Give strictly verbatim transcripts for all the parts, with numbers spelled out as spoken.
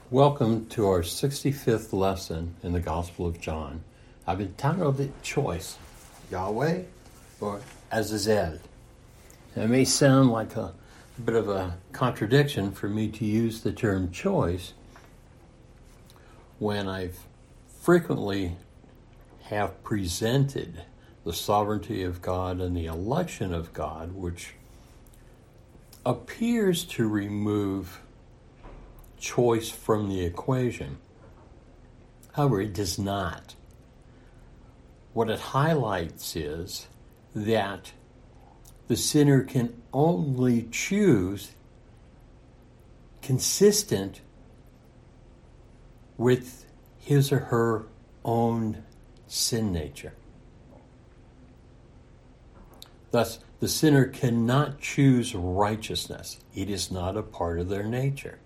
Welcome to our sixty-fifth lesson in the Gospel of John. I've entitled it Choice, Yahweh or Azazel. It may sound like a, a bit of a contradiction for me to use the term choice when I've frequently have presented the sovereignty of God and the election of God, which appears to remove choice from the equation. However, it does not. What it highlights is that the sinner can only choose consistent with his or her own sin nature. Thus, the sinner cannot choose righteousness. It is not a part of their nature.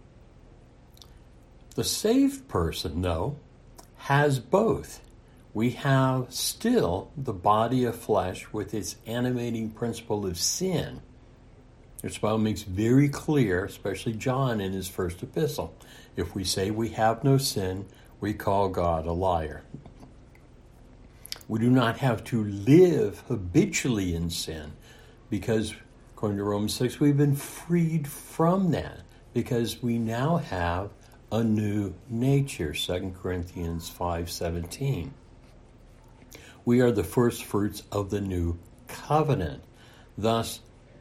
The saved person, though, has both. We have still the body of flesh with its animating principle of sin, which the Bible makes very clear, especially John in his first epistle. If we say we have no sin, we call God a liar. We do not have to live habitually in sin because, according to Romans six, we've been freed from that because we now have a new nature, Second Corinthians five seventeen. We are the first fruits of the new covenant. Thus,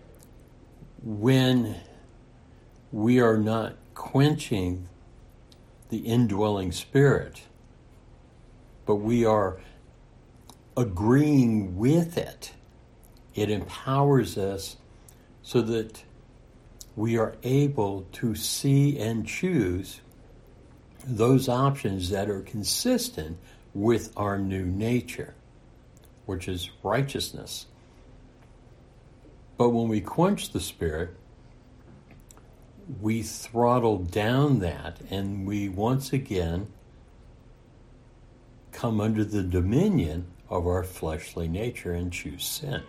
when we are not quenching the indwelling spirit, but we are agreeing with it, it empowers us so that we are able to see and choose those options that are consistent with our new nature, which is righteousness. But when we quench the Spirit, we throttle down that and we once again come under the dominion of our fleshly nature and choose sin.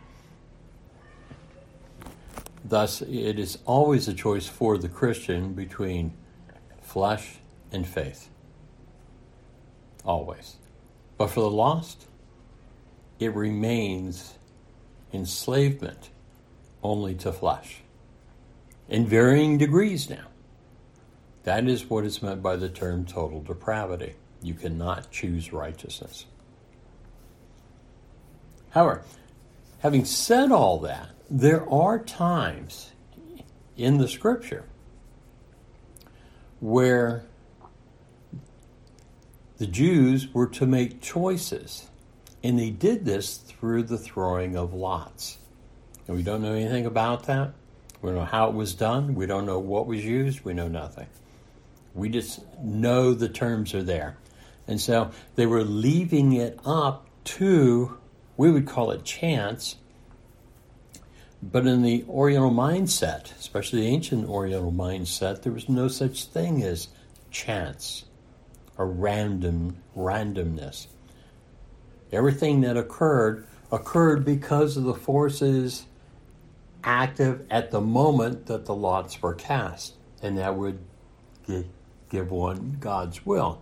Thus, it is always a choice for the Christian between flesh and faith. Always. But for the lost, it remains enslavement only to flesh. In varying degrees now. That is what is meant by the term total depravity. You cannot choose righteousness. However, having said all that, there are times in the Scripture where the Jews were to make choices, and they did this through the throwing of lots. And we don't know anything about that. We don't know how it was done. We don't know what was used. We know nothing. We just know the terms are there. And so they were leaving it up to, we would call it chance, but in the Oriental mindset, especially the ancient Oriental mindset, there was no such thing as chance or random randomness. Everything that occurred occurred because of the forces active at the moment that the lots were cast, and that would give, give one God's will.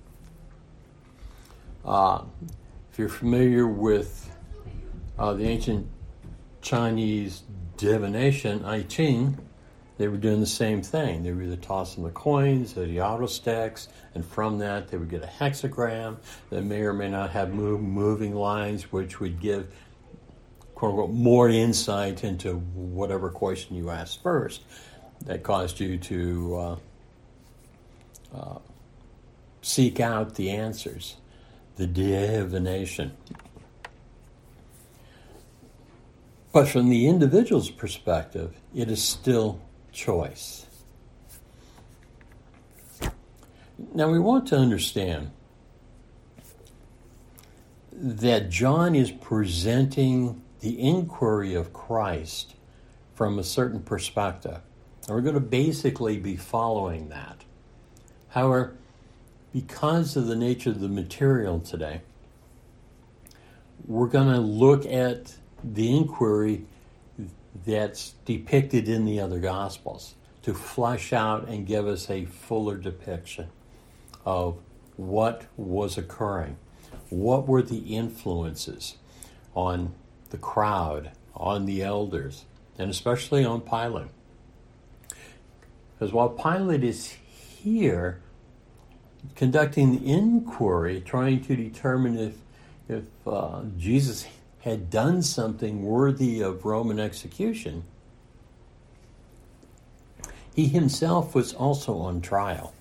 Uh, if you're familiar with uh, the ancient Chinese divination, I Ching, they were doing the same thing. They were either tossing the coins or the auto sticks, and from that they would get a hexagram that may or may not have move, moving lines, which would give, quote unquote, more insight into whatever question you asked first. That caused you to uh, uh, seek out the answers, the divination. But from the individual's perspective, it is still choice. Now we want to understand that John is presenting the inquiry of Christ from a certain perspective. And we're going to basically be following that. However, because of the nature of the material today, we're going to look at the inquiry that's depicted in the other Gospels. to flesh out and give us a fuller depiction of what was occurring. What were the influences on the crowd, on the elders, and especially on Pilate? Because while Pilate is here conducting the inquiry, trying to determine if, if uh, Jesus had done something worthy of Roman execution, he himself was also on trial.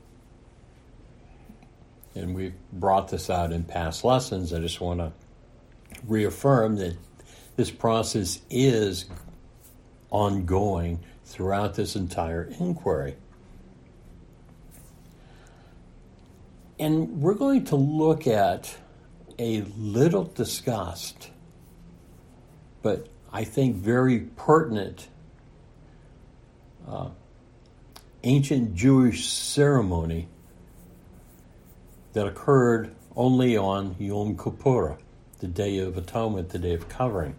And we've brought this out in past lessons. I just want to reaffirm that this process is ongoing throughout this entire inquiry. And we're going to look at a little discussed, but I think very pertinent, uh, ancient Jewish ceremony that occurred only on Yom Kippur, the Day of Atonement, the Day of Covering.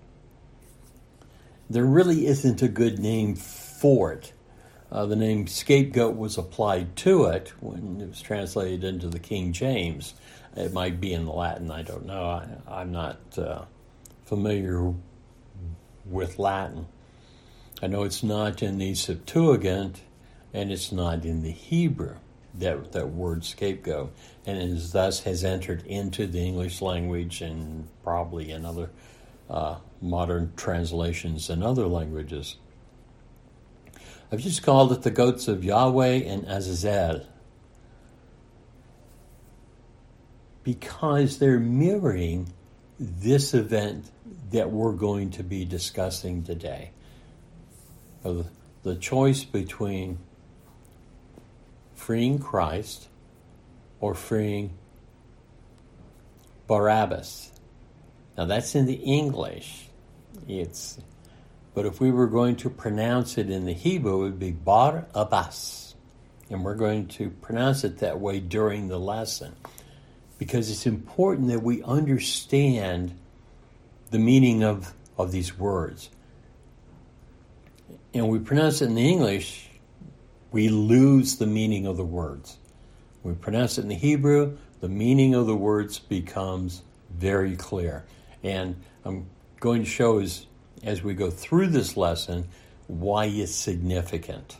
There really isn't a good name for it. Uh, the name scapegoat was applied to it when it was translated into the King James. It might be in the Latin, I don't know. I, I'm not uh, familiar with Latin. I know it's not in the Septuagint, and it's not in the Hebrew, that, that word scapegoat, and is, thus has entered into the English language and probably in other uh, modern translations in other languages. I've just called it the goats of Yahweh and Azazel because they're mirroring this event that we're going to be discussing today. The, the choice between freeing Christ or freeing Barabbas. Now that's in the English. It's, but if we were going to pronounce it in the Hebrew, it would be Bar-Abbas. And we're going to pronounce it that way during the lesson because it's important that we understand the meaning of, of these words. And we pronounce it in the English, we lose the meaning of the words. When we pronounce it in the Hebrew, the meaning of the words becomes very clear. And I'm going to show as, as we go through this lesson why it's significant.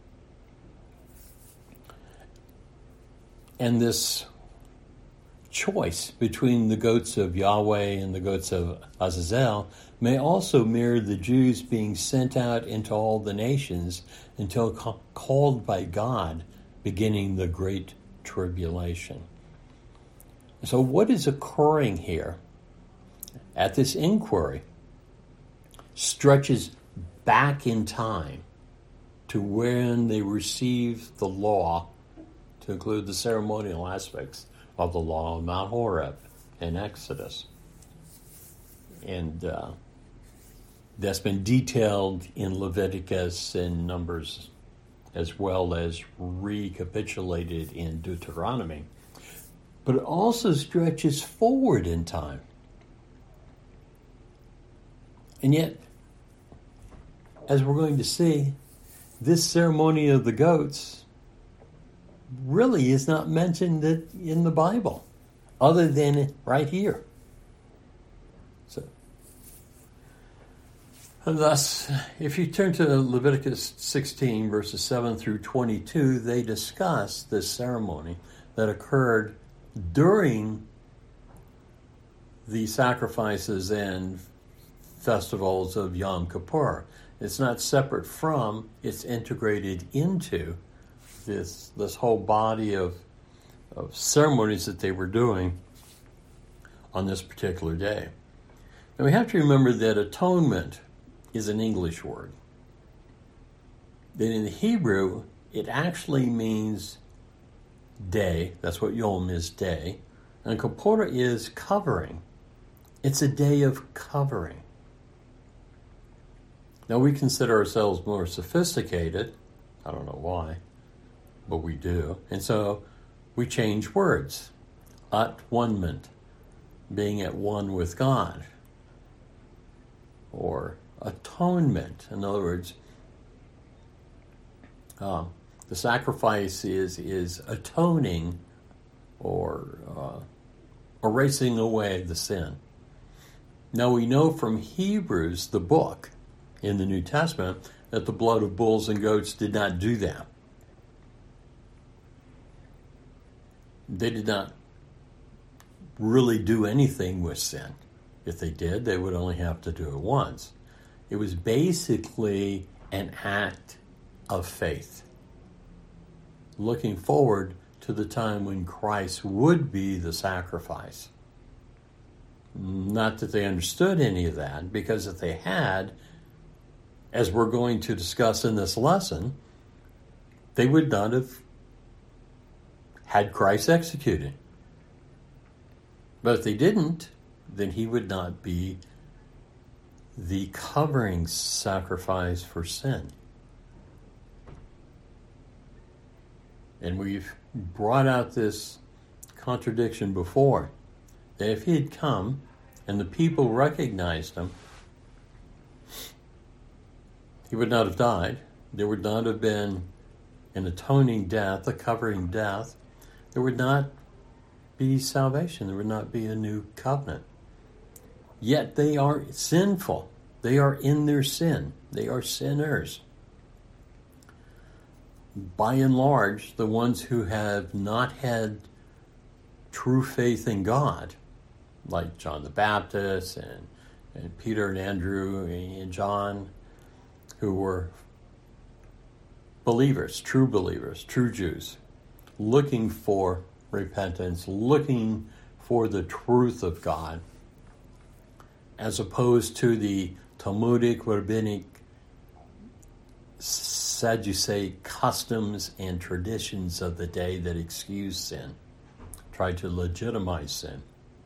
And this choice between the goats of Yahweh and the goats of Azazel may also mirror the Jews being sent out into all the nations until ca- called by God, beginning the Great Tribulation. So what is occurring here at this inquiry stretches back in time to when they received the law, to include the ceremonial aspects of the law of Mount Horeb in Exodus. And uh, that's been detailed in Leviticus and Numbers, as well as recapitulated in Deuteronomy. But it also stretches forward in time. And yet, as we're going to see, this ceremony of the goats really is not mentioned in the Bible, other than right here. So, and thus, if you turn to Leviticus sixteen, verses seven through twenty-two, they discuss this ceremony that occurred during the sacrifices and festivals of Yom Kippur. It's not separate from, it's integrated into this this whole body of, of ceremonies that they were doing on this particular day. And we have to remember that atonement is an English word. Then in the Hebrew, it actually means day. That's what Yom is, day. And Kippur is covering. It's a day of covering. Now we consider ourselves more sophisticated. I don't know why, but we do. And so we change words. At-one-ment, being at one with God. Or atonement. In other words, Uh, the sacrifice is is atoning or uh, erasing away the sin. Now we know from Hebrews, the book in the New Testament, that the blood of bulls and goats did not do that. They did not really do anything with sin. If they did, they would only have to do it once. It was basically an act of faith, looking forward to the time when Christ would be the sacrifice. Not that they understood any of that, because if they had, as we're going to discuss in this lesson, they would not have had Christ executed. But if they didn't, then he would not be the covering sacrifice for sin. And we've brought out this contradiction before, that if he had come and the people recognized him, he would not have died. There would not have been an atoning death, a covering death. There would not be salvation. There would not be a new covenant. Yet they are sinful. They are in their sin. They are sinners. By and large, the ones who have not had true faith in God, like John the Baptist and, and Peter and Andrew and John, who were believers, true believers, true Jews, looking for repentance, looking for the truth of God, as opposed to the Talmudic, rabbinic, Sadducee customs and traditions of the day that excuse sin, try to legitimize sin.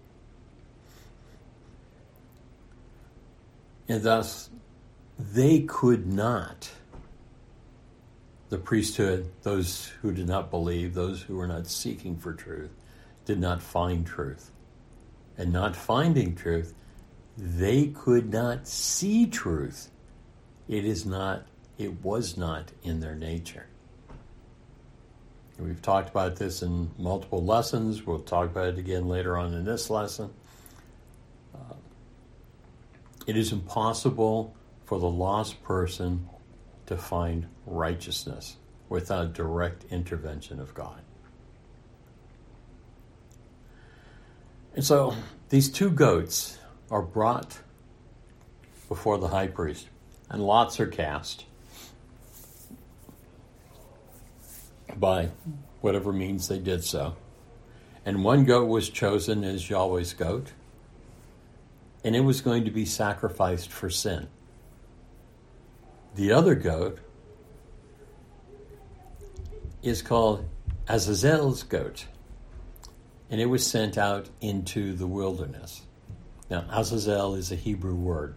And thus, they could not, the priesthood, those who did not believe, those who were not seeking for truth, did not find truth. And not finding truth, they could not see truth. It is not, it was not in their nature. And we've talked about this in multiple lessons. We'll talk about it again later on in this lesson. Uh, it is impossible for the lost person to find righteousness without direct intervention of God. And so these two goats are brought before the high priest, and lots are cast by whatever means they did so. And one goat was chosen as Yahweh's goat, and it was going to be sacrificed for sin. The other goat is called Azazel's goat, and it was sent out into the wilderness. Now, Azazel is a Hebrew word.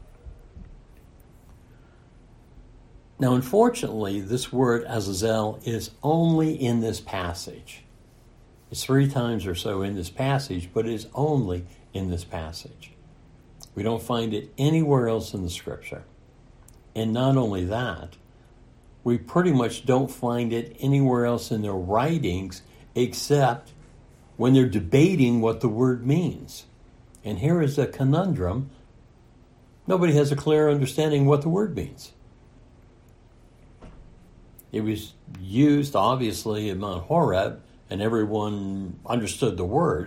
Now, unfortunately, this word Azazel is only in this passage. It's three times or so in this passage, but it is only in this passage. We don't find it anywhere else in the Scripture. And not only that, we pretty much don't find it anywhere else in their writings except when they're debating what the word means. And here is a conundrum. Nobody has a clear understanding what the word means. It was used, obviously, at Mount Horeb, and everyone understood the word.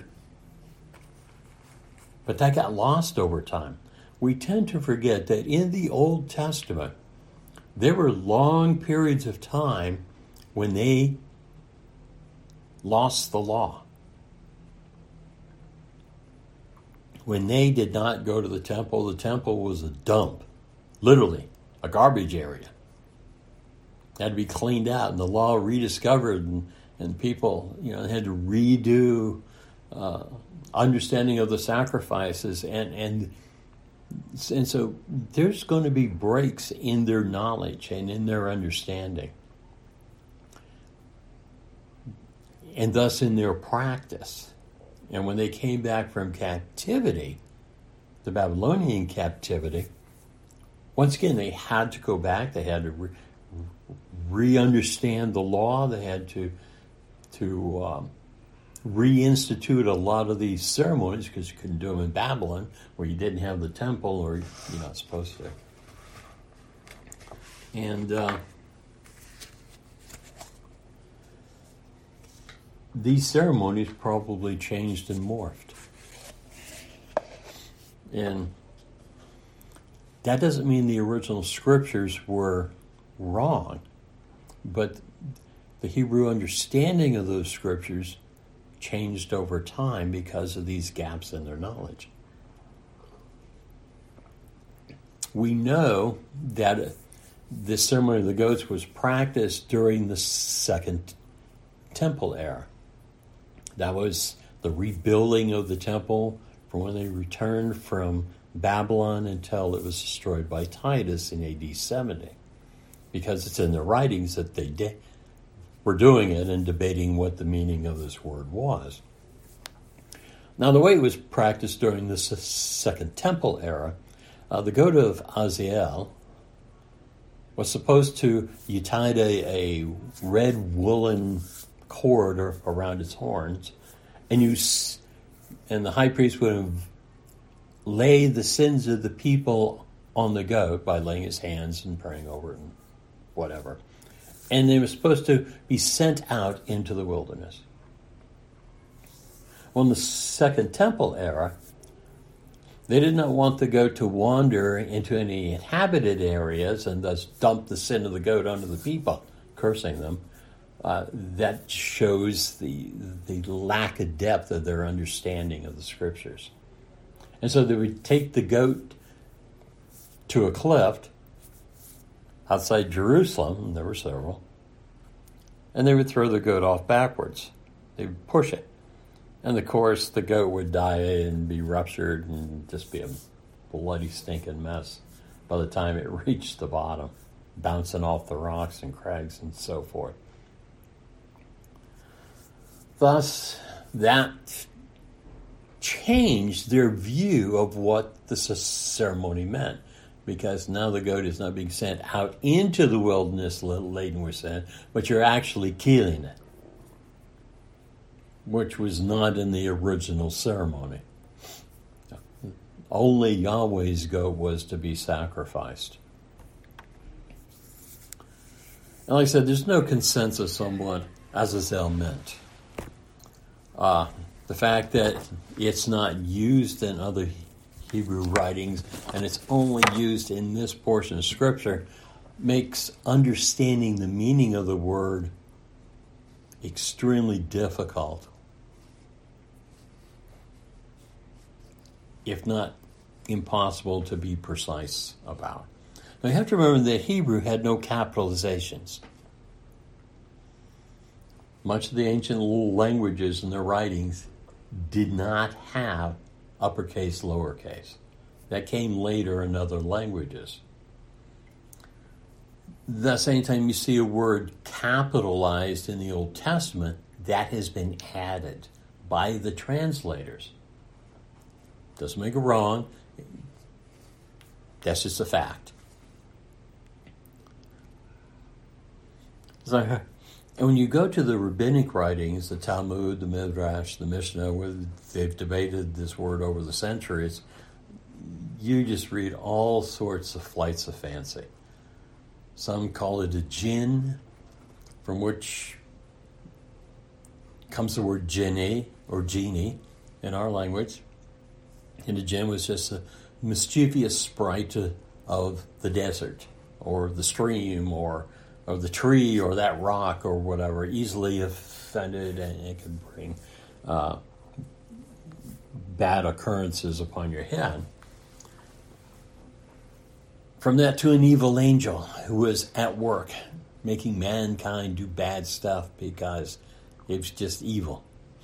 But that got lost over time. We tend to forget that in the Old Testament, there were long periods of time when they lost the law. When they did not go to the temple, the temple was a dump, literally a garbage area. It had to be cleaned out, and the law rediscovered, and, and people, you know, had to redo uh, understanding of the sacrifices, and and and so there's going to be breaks in their knowledge and in their understanding, and thus in their practice. And when they came back from captivity, the Babylonian captivity, once again, they had to go back. They had to re- re-understand the law. They had to to um, reinstitute a lot of these ceremonies because you couldn't do them in Babylon, where you didn't have the temple, or you're not supposed to. And uh, these ceremonies probably changed and morphed. And that doesn't mean the original scriptures were wrong, but the Hebrew understanding of those scriptures changed over time because of these gaps in their knowledge. We know that this ceremony of the goats was practiced during the Second Temple era. That was the rebuilding of the temple from when they returned from Babylon until it was destroyed by Titus in A D seventy. Because it's in the writings that they did, were doing it and debating what the meaning of this word was. Now, the way it was practiced during the Second Temple era, uh, the goat of Azazel was supposed to, you tied a, a red woolen cord around its horns, and you and the high priest would have laid the sins of the people on the goat by laying his hands and praying over it and whatever. And they were supposed to be sent out into the wilderness. Well, in the Second Temple era, they did not want the goat to wander into any inhabited areas and thus dump the sin of the goat onto the people, cursing them. Uh, that shows the the lack of depth of their understanding of the scriptures. And so they would take the goat to a cliff outside Jerusalem, and there were several, and they would throw the goat off backwards. They would push it. And of course, the goat would die and be ruptured and just be a bloody, stinking mess by the time it reached the bottom, bouncing off the rocks and crags and so forth. Thus, that changed their view of what the ceremony meant, because now the goat is not being sent out into the wilderness laden with sin, but you're actually killing it, which was not in the original ceremony. Only Yahweh's goat was to be sacrificed. And like I said, there's no consensus on what Azazel meant. Uh, the fact that it's not used in other Hebrew writings and it's only used in this portion of Scripture makes understanding the meaning of the word extremely difficult, if not impossible to be precise about. Now you have to remember that Hebrew had no capitalizations. Much of the ancient languages and their writings did not have uppercase, lowercase. That came later in other languages. Thus, anytime you see a word capitalized in the Old Testament, that has been added by the translators. Doesn't make it wrong. That's just a fact. So, and when you go to the rabbinic writings, the Talmud, the Midrash, the Mishnah, where they've debated this word over the centuries, you just read all sorts of flights of fancy. Some call it a jinn, from which comes the word jinni, or genie, in our language. And a jinn was just a mischievous sprite of the desert, or the stream, or or the tree, or that rock, or whatever, easily offended, and it can bring uh, bad occurrences upon your head. From that to an evil angel who was at work, making mankind do bad stuff because it's just evil.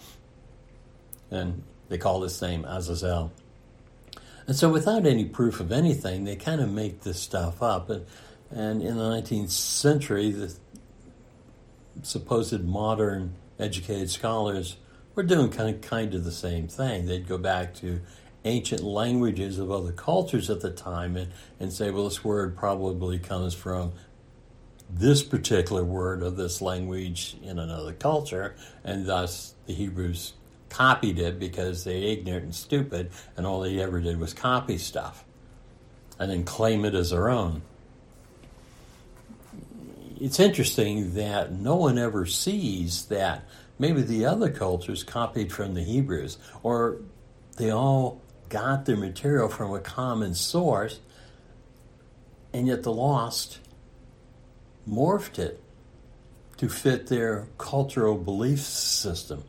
And they call this name Azazel. And so without any proof of anything, they kind of make this stuff up. And And in the nineteenth century, the supposed modern educated scholars were doing kind of, kind of the same thing. They'd go back to ancient languages of other cultures at the time and, and say, well, this word probably comes from this particular word of this language in another culture, and thus the Hebrews copied it because they're ignorant and stupid, and all they ever did was copy stuff and then claim it as their own. It's interesting that no one ever sees that maybe the other cultures copied from the Hebrews, or they all got their material from a common source, and yet the lost morphed it to fit their cultural belief system.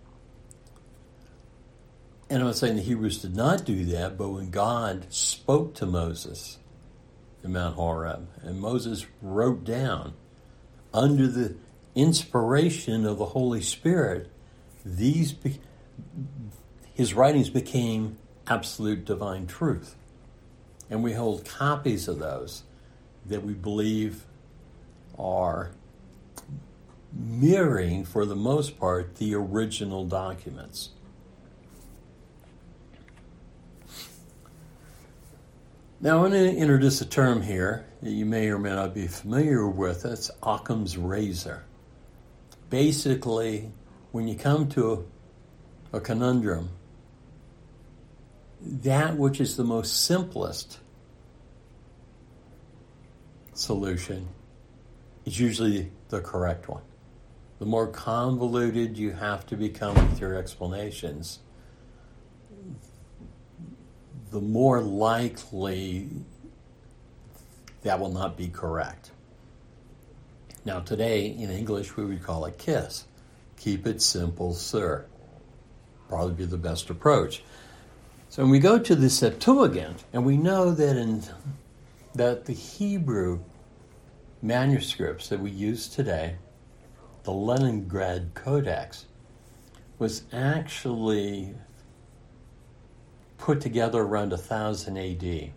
And I'm not saying the Hebrews did not do that, but when God spoke to Moses in Mount Horeb, and Moses wrote down under the inspiration of the Holy Spirit, these be- his writings became absolute divine truth. And we hold copies of those that we believe are mirroring, for the most part, the original documents. Now, I'm going to introduce a term here that you may or may not be familiar with. It's Occam's razor. Basically, when you come to a, a conundrum, that which is the most simplest solution is usually the correct one. The more convoluted you have to become with your explanations, the more likely that will not be correct. Now today, in English, we would call it KISS. Keep it simple, sir. Probably be the best approach. So when we go to the Septuagint, and we know that in that the Hebrew manuscripts that we use today, the Leningrad Codex, was actually put together around one thousand A D,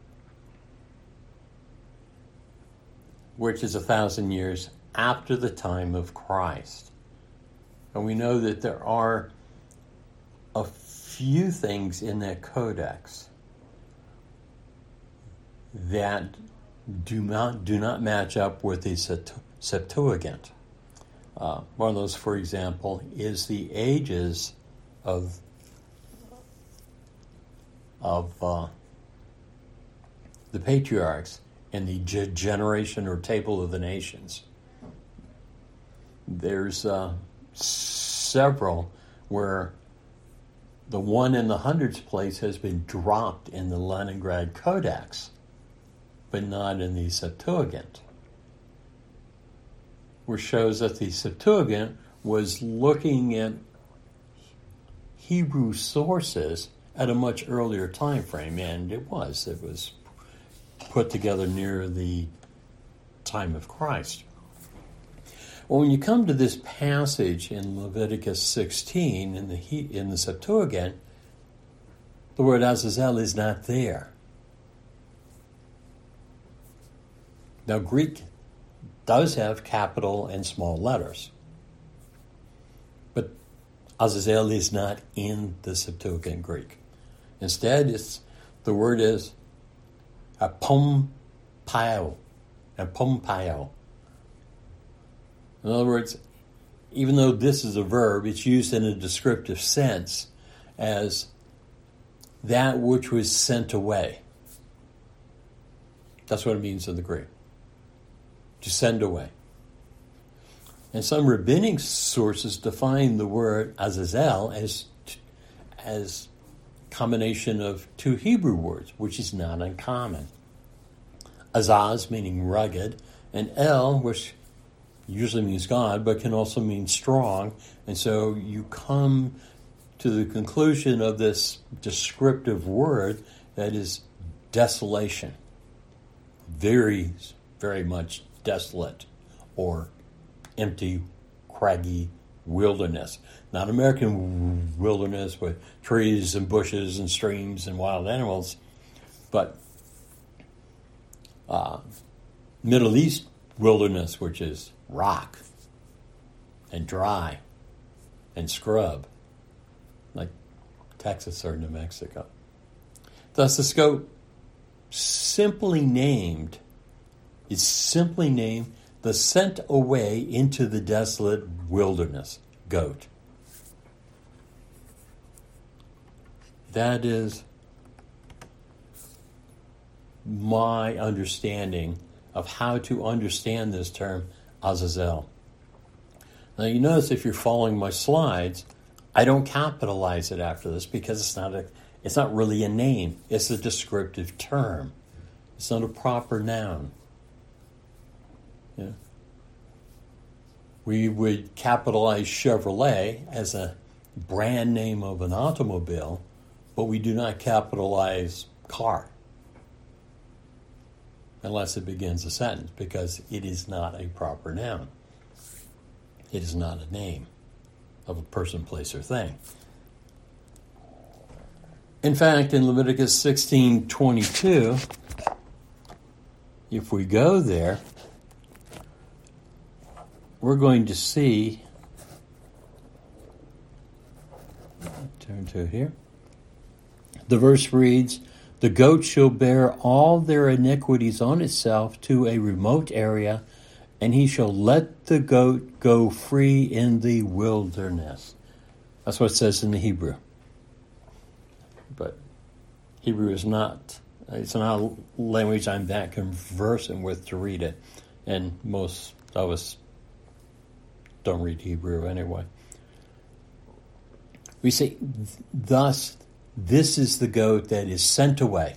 which is a thousand years after the time of Christ. And we know that there are a few things in that codex that do not do not match up with the Septuagint. Uh, one of those, for example, is the ages of of uh, the patriarchs in the ge- generation or table of the nations. There's uh, several where the one in the hundreds place has been dropped in the Leningrad Codex, but not in the Septuagint, which shows that the Septuagint was looking at Hebrew sources at a much earlier time frame, and it was. It was put together near the time of Christ. Well, when you come to this passage in Leviticus sixteen in the in the Septuagint, the word Azazel is not there. Now, Greek does have capital and small letters, but Azazel is not in the Septuagint Greek. Instead, it's the word is apompio, apompio. In other words, even though this is a verb, it's used in a descriptive sense as that which was sent away. That's what it means in the Greek. To send away. And some rabbinic sources define the word Azazel as as combination of two Hebrew words, which is not uncommon. Azaz, meaning rugged, and El, which usually means God, but can also mean strong. And so you come to the conclusion of this descriptive word that is desolation. Very, very much desolate or empty, craggy wilderness. Not American wilderness with trees and bushes and streams and wild animals, but uh, Middle East wilderness, which is rock and dry and scrub, like Texas or New Mexico. Thus, the scope simply named is simply named the sent away into the desolate wilderness goat. That is my understanding of how to understand this term, Azazel. Now you notice if you're following my slides, I don't capitalize it after this because it's not a, it's not really a name. It's a descriptive term. It's not a proper noun. Yeah. We would capitalize Chevrolet as a brand name of an automobile, but we do not capitalize car unless it begins a sentence, because it is not a proper noun. It is not a name of a person, place, or thing. In fact, in Leviticus sixteen twenty-two, if we go there, we're going to see, turn to it here, the verse reads, "The goat shall bear all their iniquities on itself to a remote area, and he shall let the goat go free in the wilderness." That's what it says in the Hebrew. But Hebrew is not, it's not a language I'm that conversant with to read it. And most of us don't read Hebrew anyway. We say, thus, this is the goat that is sent away,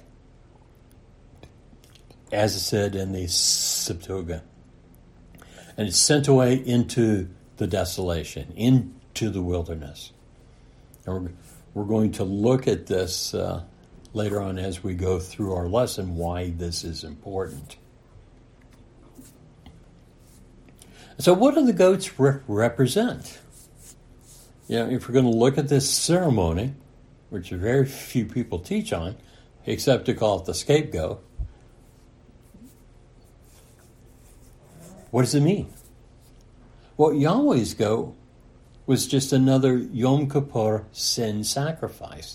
as it said in the Septuagint. And it's sent away into the desolation, into the wilderness. And we're, we're going to look at this uh, later on as we go through our lesson, why this is important. So what do the goats re- represent? You know, if we're going to look at this ceremony, which very few people teach on, except to call it the scapegoat, what does it mean? Well, Yahweh's goat was just another Yom Kippur sin sacrifice.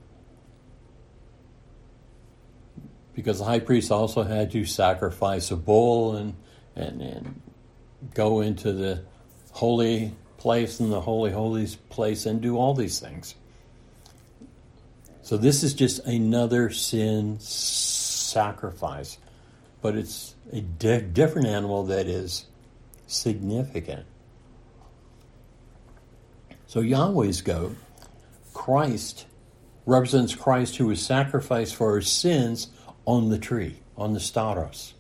Because the high priest also had to sacrifice a bull and, and, and go into the holy place and the holy holies place and do all these things. So this is just another sin sacrifice, but it's a di- different animal that is significant. So Yahweh's goat, Christ, represents Christ who was sacrificed for our sins on the tree, on the stauros.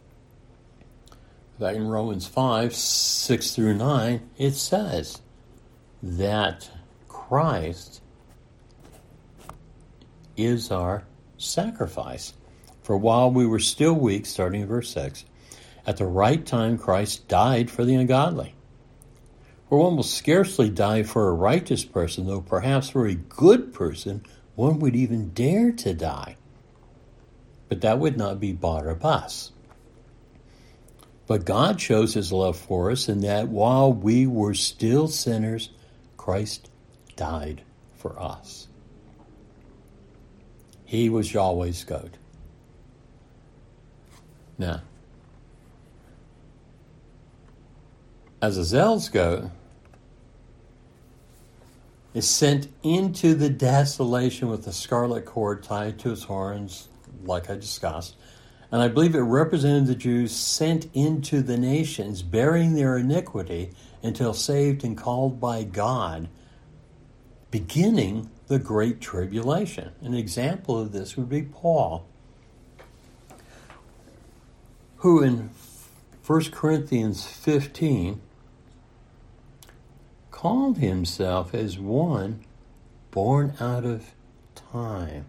Back in Romans five, six through nine, it says that Christ is our sacrifice. For while we were still weak, starting in verse six, at the right time Christ died for the ungodly. For one will scarcely die for a righteous person, though perhaps for a good person one would even dare to die. But that would not be Barabbas. But God shows his love for us in that while we were still sinners, Christ died for us. He was Yahweh's goat. Now, Azazel's goat is sent into the desolation with a scarlet cord tied to his horns, like I discussed. And I believe it represented the Jews sent into the nations, bearing their iniquity until saved and called by God, beginning the Great Tribulation. An example of this would be Paul, who in First Corinthians fifteen called himself as one born out of time.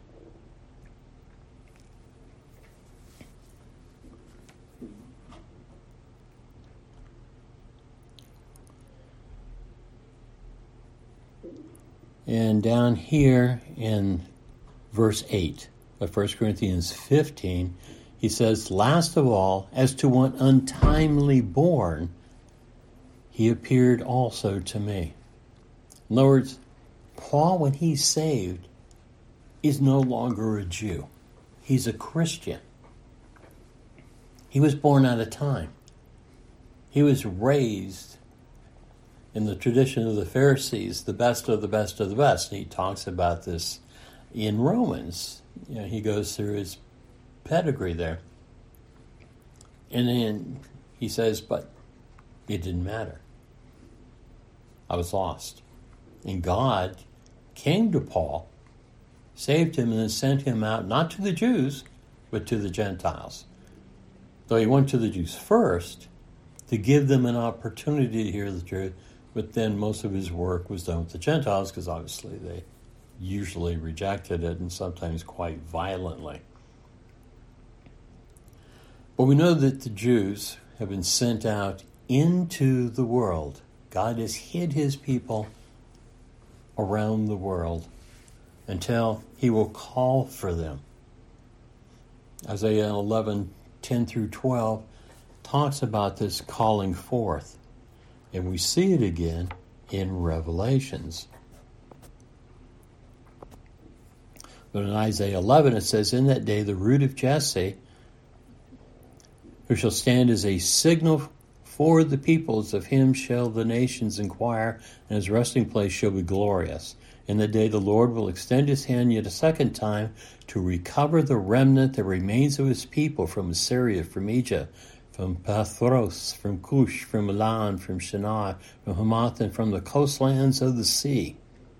And down here in verse eight of First Corinthians fifteen, he says, last of all, as to one untimely born, he appeared also to me. In other words, Paul, when he's saved, is no longer a Jew. He's a Christian. He was born out of time. He was raised in the tradition of the Pharisees, the best of the best of the best. And he talks about this in Romans. You know, he goes through his pedigree there. And then he says, but it didn't matter. I was lost. And God came to Paul, saved him, and then sent him out, not to the Jews, but to the Gentiles. Though he went to the Jews first to give them an opportunity to hear the truth, but then most of his work was done with the Gentiles, because obviously they usually rejected it, and sometimes quite violently. But we know that the Jews have been sent out into the world. God has hid his people around the world until he will call for them. Isaiah eleven, ten through twelve talks about this calling forth. And we see it again in Revelations. But in Isaiah eleven it says, in that day the root of Jesse, who shall stand as a signal for the peoples, of him shall the nations inquire, and his resting place shall be glorious. In the day the Lord will extend his hand yet a second time to recover the remnant that remains of his people from Assyria, from Egypt, from Pathros, from Cush, from Elam, from Shinar, from Hamath, and from the coastlands of the sea.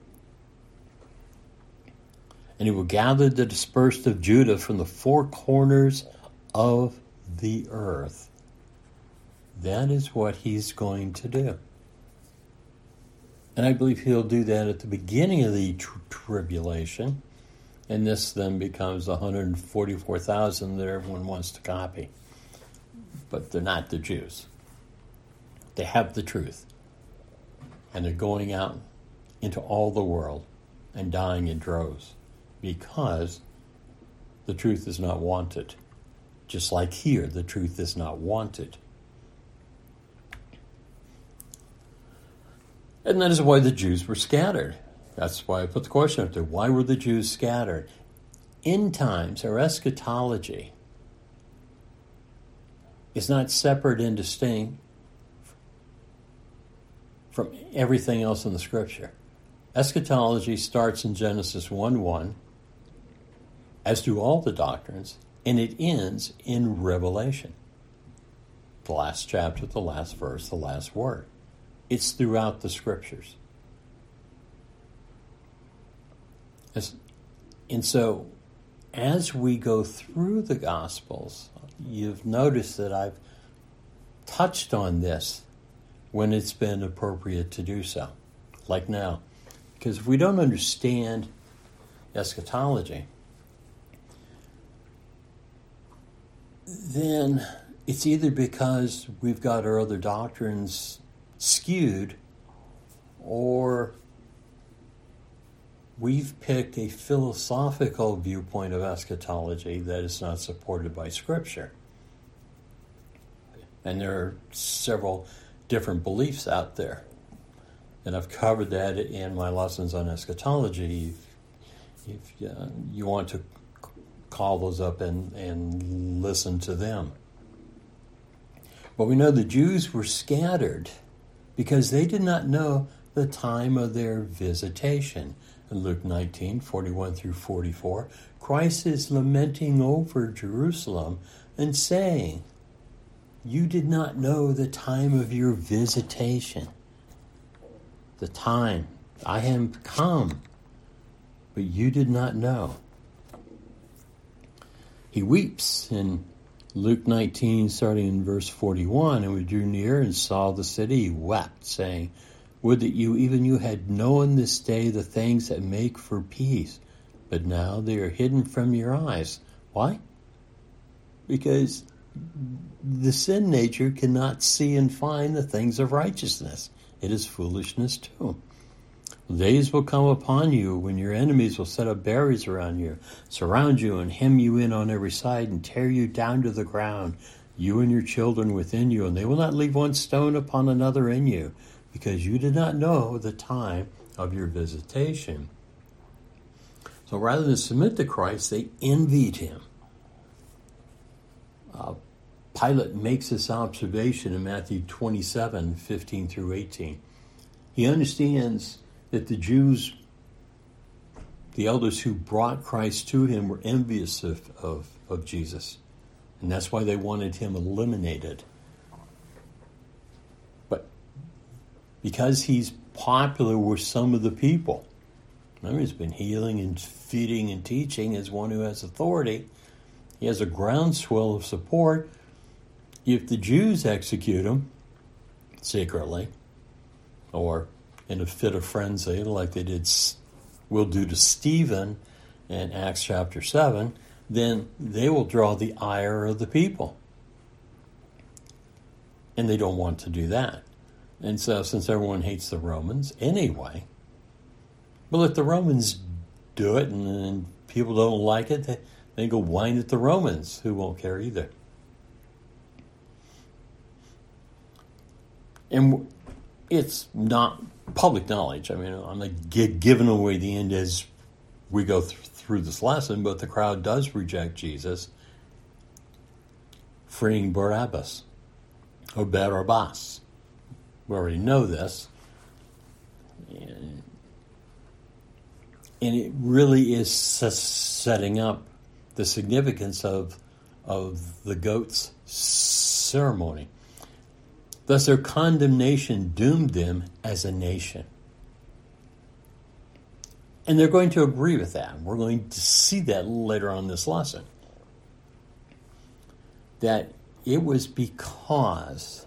And he will gather the dispersed of Judah from the four corners of the earth. That is what he's going to do. And I believe he'll do that at the beginning of the tr- tribulation. And this then becomes the one hundred forty-four thousand that everyone wants to copy. But they're not the Jews. They have the truth. And they're going out into all the world and dying in droves, because the truth is not wanted. Just like here, the truth is not wanted. And that is why the Jews were scattered. That's why I put the question up there. Why were the Jews scattered? End times, or eschatology, is not separate and distinct from everything else in the Scripture. Eschatology starts in Genesis one one, as do all the doctrines, and it ends in Revelation. The last chapter, the last verse, the last word. It's throughout the Scriptures. As, and so, as we go through the Gospels, you've noticed that I've touched on this when it's been appropriate to do so, like now. Because if we don't understand eschatology, then it's either because we've got our other doctrines skewed, or we've picked a philosophical viewpoint of eschatology that is not supported by Scripture. And there are several different beliefs out there. And I've covered that in my lessons on eschatology. If, if uh, you want to call those up and, and listen to them. But we know the Jews were scattered because they did not know the time of their visitation. In Luke nineteen, forty-one through forty-four, Christ is lamenting over Jerusalem and saying, you did not know the time of your visitation. The time. I am come, but you did not know. He weeps in Luke nineteen, starting in verse forty-one, and we drew near and saw the city, he wept, saying, would that you, even you, had known this day the things that make for peace, but now they are hidden from your eyes. Why? Because the sin nature cannot see and find the things of righteousness. It is foolishness too. Days will come upon you when your enemies will set up barriers around you, surround you and hem you in on every side and tear you down to the ground, you and your children within you, and they will not leave one stone upon another in you, because you did not know the time of your visitation. So rather than submit to Christ, they envied him. Uh, Pilate makes this observation in Matthew twenty-seven, fifteen through eighteen. He understands that the Jews, the elders who brought Christ to him, were envious of, of, of Jesus. And that's why they wanted him eliminated. But because he's popular with some of the people, remember, he's been healing and feeding and teaching as one who has authority. He has a groundswell of support. If the Jews execute him secretly, or in a fit of frenzy, like they did, will do to Stephen in Acts chapter seven, then they will draw the ire of the people. And they don't want to do that. And so, since everyone hates the Romans anyway, well, if the Romans do it and, and people don't like it, they, they go whine at the Romans, who won't care either. And it's not public knowledge. I mean, I'm not giving away the end as we go th- through this lesson, but the crowd does reject Jesus, freeing Barabbas, or Barabbas. We already know this. And, and it really is setting up the significance of, of the goat's ceremony. Thus, their condemnation doomed them as a nation. And they're going to agree with that. We're going to see that later on in this lesson. That it was because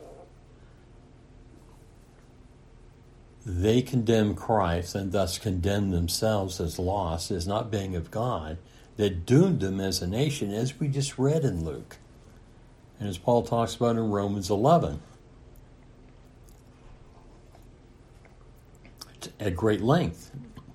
they condemned Christ and thus condemned themselves as lost, as not being of God, that doomed them as a nation, as we just read in Luke. And as Paul talks about in Romans eleven. At great length.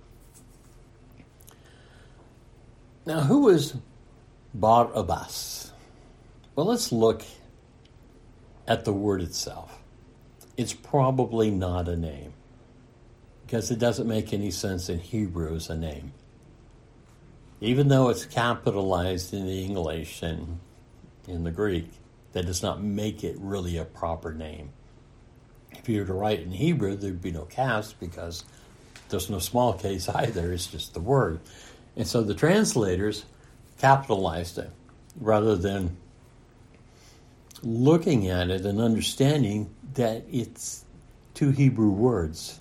Now, who is Barabbas? Well, let's look at the word itself. It's probably not a name, because it doesn't make any sense in Hebrew as a name. Even though it's capitalized in the English and in the Greek, that does not make it really a proper name. If you were to write in Hebrew, there'd be no caps, because there's no small case either. It's just the word. And so the translators capitalized it rather than looking at it and understanding that it's two Hebrew words.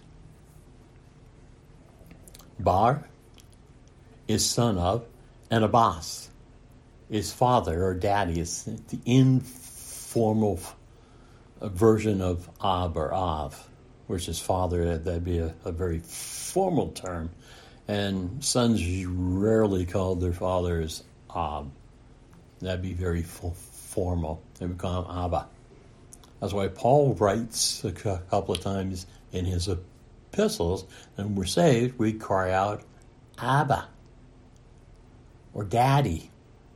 Bar is son of, and Abbas is father or daddy. It's the informal a version of Ab or Av, which is father. That'd be a, a very formal term. And sons rarely called their fathers Ab. That'd be very f- formal. They would call him Abba. That's why Paul writes a couple of times in his epistles, and we're saved, we cry out Abba or Daddy.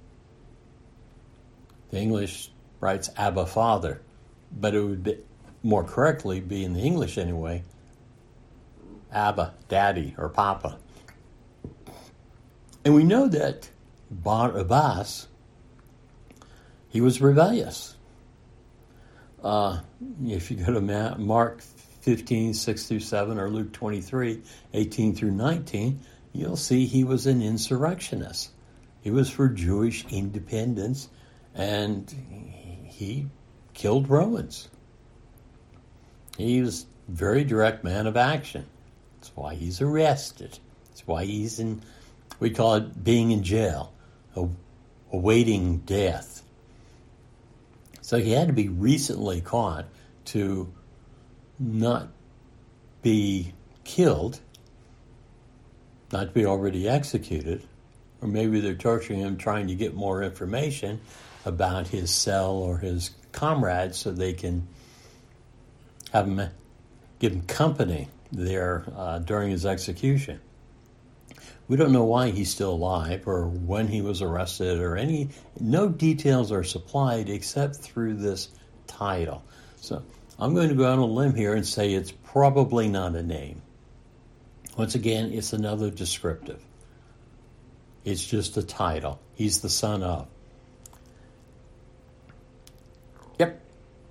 The English writes Abba Father. But it would be, more correctly be in the English anyway, Abba, Daddy, or Papa. And we know that Barabbas, he was rebellious. Uh, if you go to Mark fifteen, six through seven, or Luke twenty-three, eighteen through nineteen, you'll see he was an insurrectionist. He was for Jewish independence, and he killed Romans. He was a very direct man of action. That's why he's arrested. That's why he's in, we call it being in jail, awaiting death. So he had to be recently caught to not be killed, not to be already executed, or maybe they're torturing him trying to get more information about his cell or his comrades so they can have him, give him company there uh, during his execution. We don't know why he's still alive or when he was arrested or any, no details are supplied except through this title. So I'm going to go on a limb here and say it's probably not a name. Once again, it's another descriptive. It's just a title. He's the son of.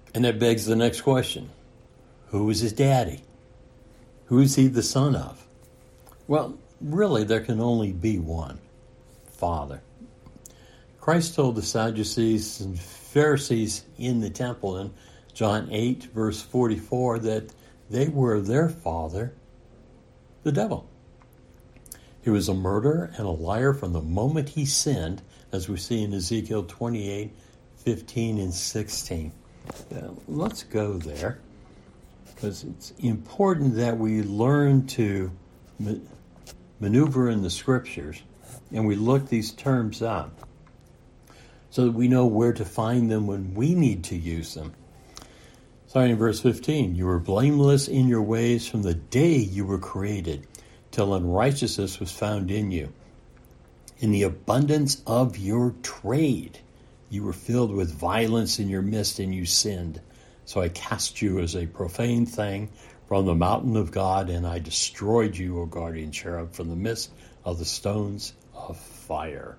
And that begs the next question. Who was his daddy? Who is he the son of? Well, really, there can only be one. Father. Christ told the Sadducees and Pharisees in the temple in John eight, verse forty-four, that they were their father, the devil. He was a murderer and a liar from the moment he sinned, as we see in Ezekiel twenty-eight, fifteen, and sixteen. Now, let's go there, because it's important that we learn to ma- maneuver in the Scriptures, and we look these terms up, so that we know where to find them when we need to use them. Starting in verse fifteen, you were blameless in your ways from the day you were created, till unrighteousness was found in you. In the abundance of your trade, you were filled with violence in your midst, and you sinned. So I cast you as a profane thing from the mountain of God, and I destroyed you, O guardian cherub, from the midst of the stones of fire.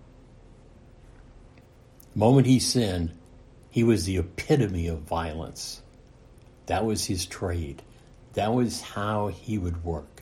The moment he sinned, he was the epitome of violence. That was his trade. That was how he would work.